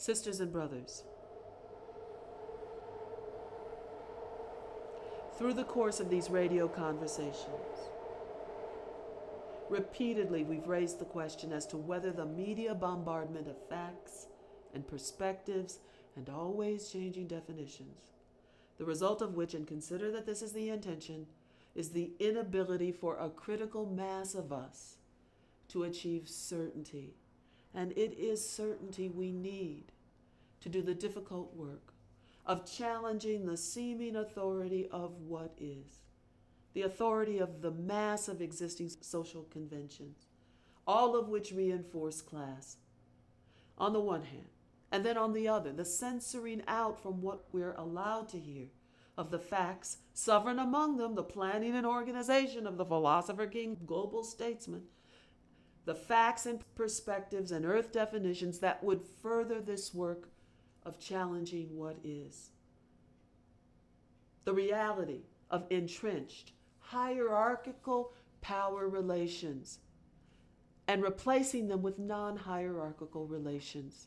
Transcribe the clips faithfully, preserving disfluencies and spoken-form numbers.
Sisters and brothers, through the course of these radio conversations, repeatedly we've raised the question as to whether the media bombardment of facts and perspectives and always changing definitions, the result of which, and consider that this is the intention, is the inability for a critical mass of us to achieve certainty. And it is certainty we need to do the difficult work of challenging the seeming authority of what is, the authority of the mass of existing social conventions, all of which reinforce class, on the one hand, and then on the other, the censoring out from what we're allowed to hear of the facts, sovereign among them, the planning and organization of the philosopher king, global statesman, the facts and perspectives and earth definitions that would further this work of challenging what is. The reality of entrenched, hierarchical power relations and replacing them with non-hierarchical relations.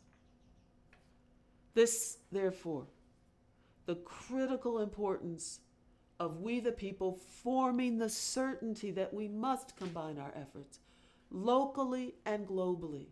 This, therefore, the critical importance of we the people forming the certainty that we must combine our efforts locally and globally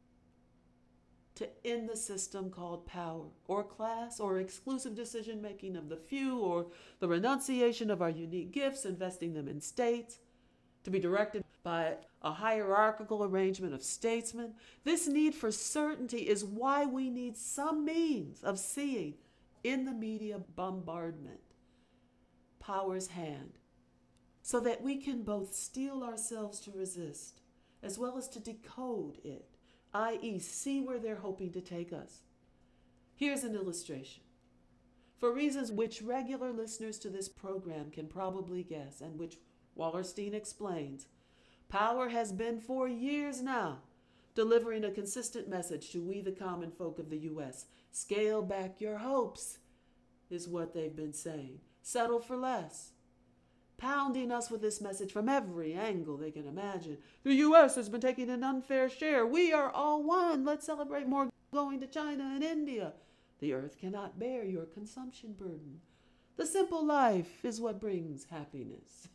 to end the system called power or class or exclusive decision-making of the few or the renunciation of our unique gifts, investing them in states, to be directed by a hierarchical arrangement of statesmen. This need for certainty is why we need some means of seeing in the media bombardment power's hand, so that we can both steel ourselves to resist as well as to decode it, that is see where they're hoping to take us. Here's an illustration. For reasons which regular listeners to this program can probably guess, and which Wallerstein explains, power has been for years now delivering a consistent message to we the common folk of the U S. Scale back your hopes, is what they've been saying. Settle for less. Pounding us with this message from every angle they can imagine. The U S has been taking an unfair share. We are all one. Let's celebrate more going to China and India. The earth cannot bear your consumption burden. The simple life is what brings happiness.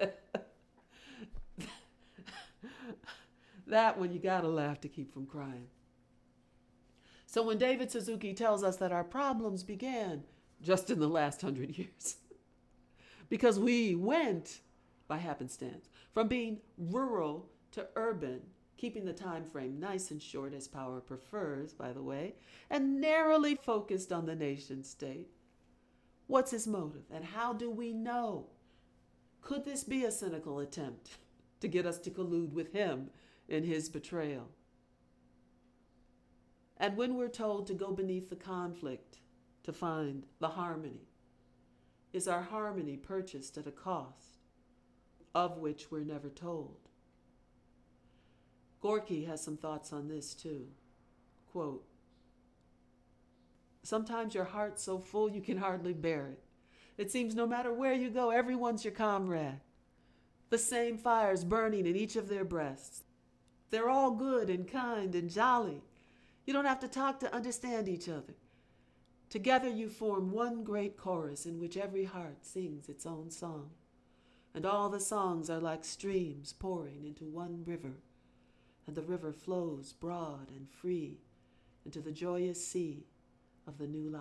That one you gotta laugh to keep from crying. So when David Suzuki tells us that our problems began just in the last hundred years, because we went, by happenstance, from being rural to urban, keeping the time frame nice and short as power prefers, by the way, and narrowly focused on the nation state. What's his motive, and how do we know? Could this be a cynical attempt to get us to collude with him in his betrayal? And when we're told to go beneath the conflict to find the harmony, is our harmony purchased at a cost of which we're never told? Gorky has some thoughts on this too. Quote, sometimes your heart's so full you can hardly bear it. It seems no matter where you go, everyone's your comrade. The same fires burning in each of their breasts. They're all good and kind and jolly. You don't have to talk to understand each other. Together you form one great chorus in which every heart sings its own song. And all the songs are like streams pouring into one river, and the river flows broad and free into the joyous sea of the new life.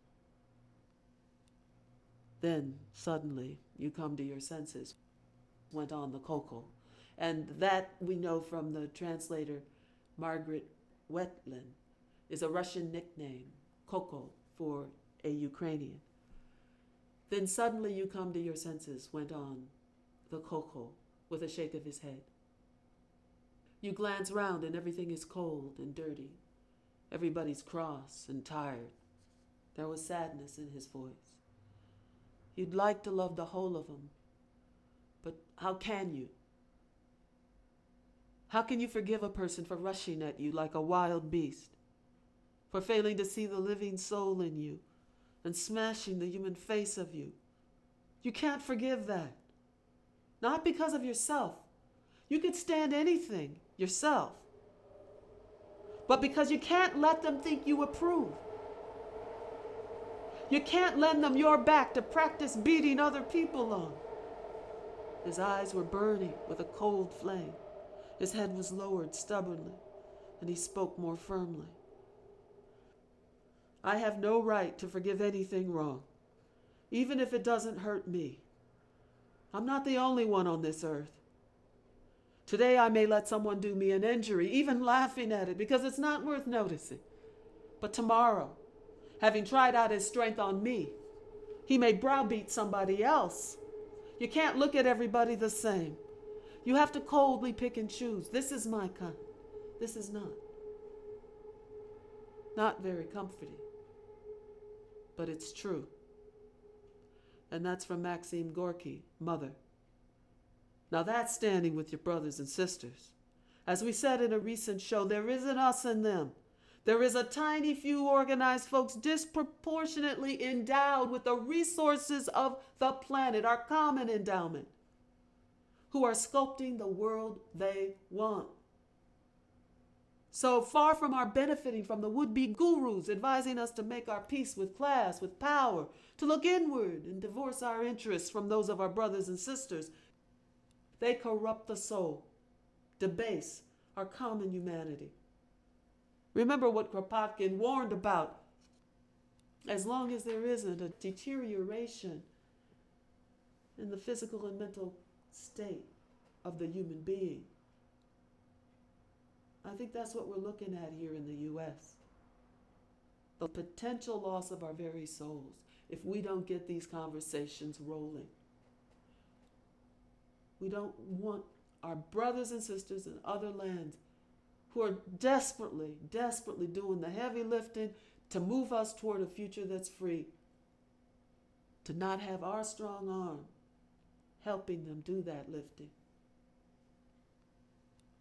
Then, suddenly, you come to your senses, went on the Koko. And that we know from the translator Margaret Wetlin is a Russian nickname, Koko, for a Ukrainian. Then suddenly you come to your senses, went on the Koko with a shake of his head. You glance round and everything is cold and dirty. Everybody's cross and tired. There was sadness in his voice. You'd like to love the whole of them, but how can you? How can you forgive a person for rushing at you like a wild beast, for failing to see the living soul in you and smashing the human face of you? You can't forgive that. Not because of yourself. You could stand anything yourself. but because you can't let them think you approve. You can't lend them your back to practice beating other people on. His eyes were burning with a cold flame. His head was lowered stubbornly, and he spoke more firmly. I have no right to forgive anything wrong, even if it doesn't hurt me. I'm not the only one on this earth. Today I may let someone do me an injury, even laughing at it, because it's not worth noticing. But tomorrow, having tried out his strength on me, he may browbeat somebody else. You can't look at everybody the same. You have to coldly pick and choose. This is my kind. This is not. Not very comforting, but it's true. And that's from Maxim Gorky, Mother. Now that's standing with your brothers and sisters. As we said in a recent show, there isn't us and them. There is a tiny few organized folks disproportionately endowed with the resources of the planet, our common endowment, who are sculpting the world they want. So far from our benefiting from the would-be gurus advising us to make our peace with class, with power, to look inward and divorce our interests from those of our brothers and sisters, they corrupt the soul, debase our common humanity. Remember what Kropotkin warned about. As long as there isn't a deterioration in the physical and mental state of the human being. I think that's what we're looking at here in the U S. The potential loss of our very souls if we don't get these conversations rolling. We don't want our brothers and sisters in other lands who are desperately, desperately doing the heavy lifting to move us toward a future that's free, to not have our strong arm helping them do that lifting.